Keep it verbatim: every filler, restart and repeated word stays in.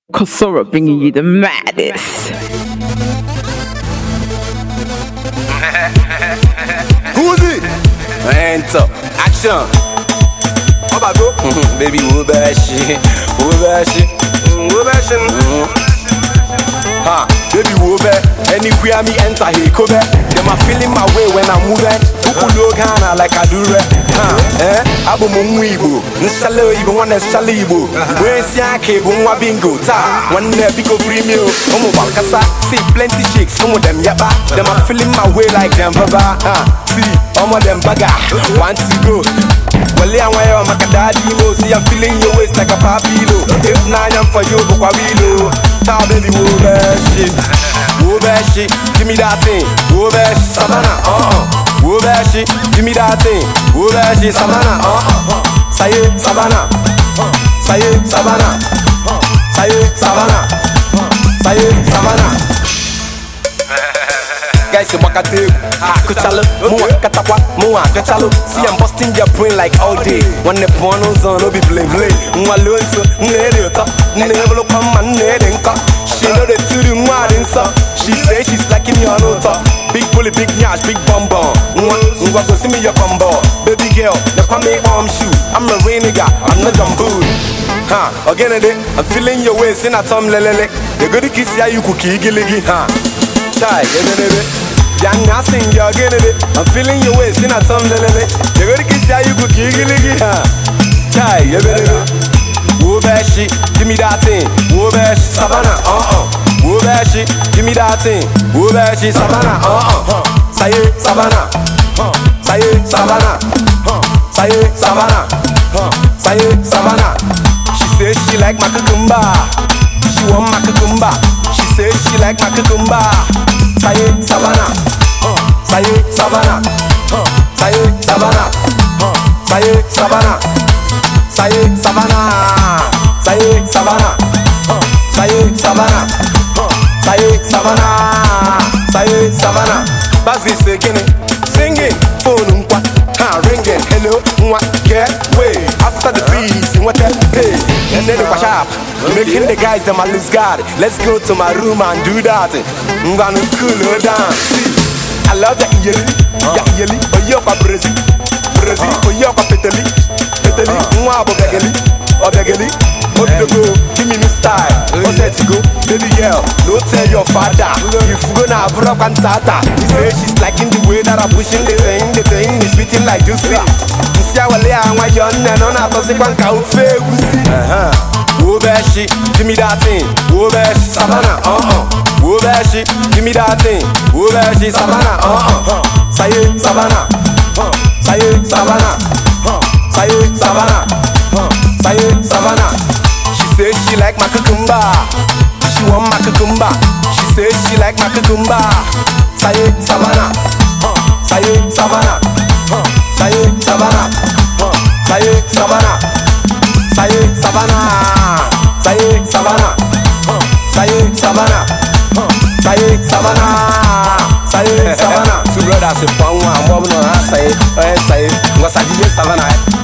Kosora bringing you the maddest. Who's it? Hands up. Action. How about go? Baby, who bad shit? Who bad shit? Who bad shit? Ha, baby, who bad? Anywhere me enter, he come back. Them a feeling my way when I'm moving. People look hana like I do rap. Ha, eh? Abu mumwibo. Nshalo ibo wana shalibo. When siake bo mwa bingo. Ta, one day big free meal. Omo balkasa. See plenty chicks. Some of them yaba. Them a feeling my way like them baba. Ha, see, some of them baga. Want to go. Well, I'm way on my daddy mo. See, I'm feeling your waist like a papilo. If not, I'm for you, but I will. Tell baby, who bad shit? Who bad shit? Give me that thing. Who bad shit? Savannah, uh-uh. Who bad shit? Give me that thing. Who bad shit? Savannah, uh-uh. Say it, Savannah. Say it, Savannah. Say it, Savannah. Say it, Savannah. Guys, you walk a tape, ha, kuchalo, mua, katapwa, mua, kuchalo. See, I'm busting your brain like all day. When the porno's on, no be play, play. Mwa loso, nere yota, nere yolo kama, nere nka. She know the two mwa dinsa. She say she's liking me on top. Big bully, big nyash, big bum bum. Mwa, mwa go see me your combo. Baby girl, now come me arm shoe. I'm a rain nigga, I'm not jumbo. Ha, again a day, I'm feeling your waist in a tom lelele. You go to kiss ya, you cookie giligi, ha. Chai, baby. Young nothing, you're getting it. I'm feeling your waist in a tom lelele. You go to kiss ya, you could giggle, ha. Chai, you better know. Who bad shit? Give me that thing. Who bad shit? Savannah, uh-uh. Who bad shit? Give me that thing. Who bad shit? Savannah, uh-uh. Say it, Savannah. Say it, Savannah. Say it, Savannah. Say it, Savannah. She says she like my cucumber. She want my cucumber. She says she like my cucumber. Say it, Savannah. Say it, Savannah. Say it, Savannah. Say it, Savannah. Say it, Savannah. Say it, Savannah. Say it, Savannah. Say it, Savannah. Say it, Savannah. Bazzi singing, singing, phone umpa, ha ringing, hello, mwa, get way. After the beats, what that hey, and then the wash up, making the guys them a lose guard. Let's go to my room and do that. I'm gonna cool her down. See, I love that yelly, yeah yelly, but you're a Brazil, Brazil, but you're a petali, petali, mwa bogeli, obegeli. What to go? Give me new style. What's that to go? Baby girl, don't tell your father. If you gonna have rock and tata, he says she's liking the way that I'm pushing the thing. The thing is fitting like juicy. You see how I lay on my young and on a toxic one cow fair. Uh-huh. Who bad shit? Give me that thing. Who bad shit? Savannah, uh-uh. Who bad shit? Give me that thing. Who bad shit? Savannah, uh-uh. Say it, Savannah. Say it, Savannah. Say it, Savannah. Say it, Savannah. She says she like my cucumber. She want my cucumber. She says she like my cucumber. Say it, Savannah. Say it, Savannah. Say it, Savannah. Say it, Savannah. Say it, Savannah. Say it, Savannah. Say it, Savannah. Say it, Savannah. Say it, Savannah. Two brothers in one one. One on her side. One side. What's a D J Savannah?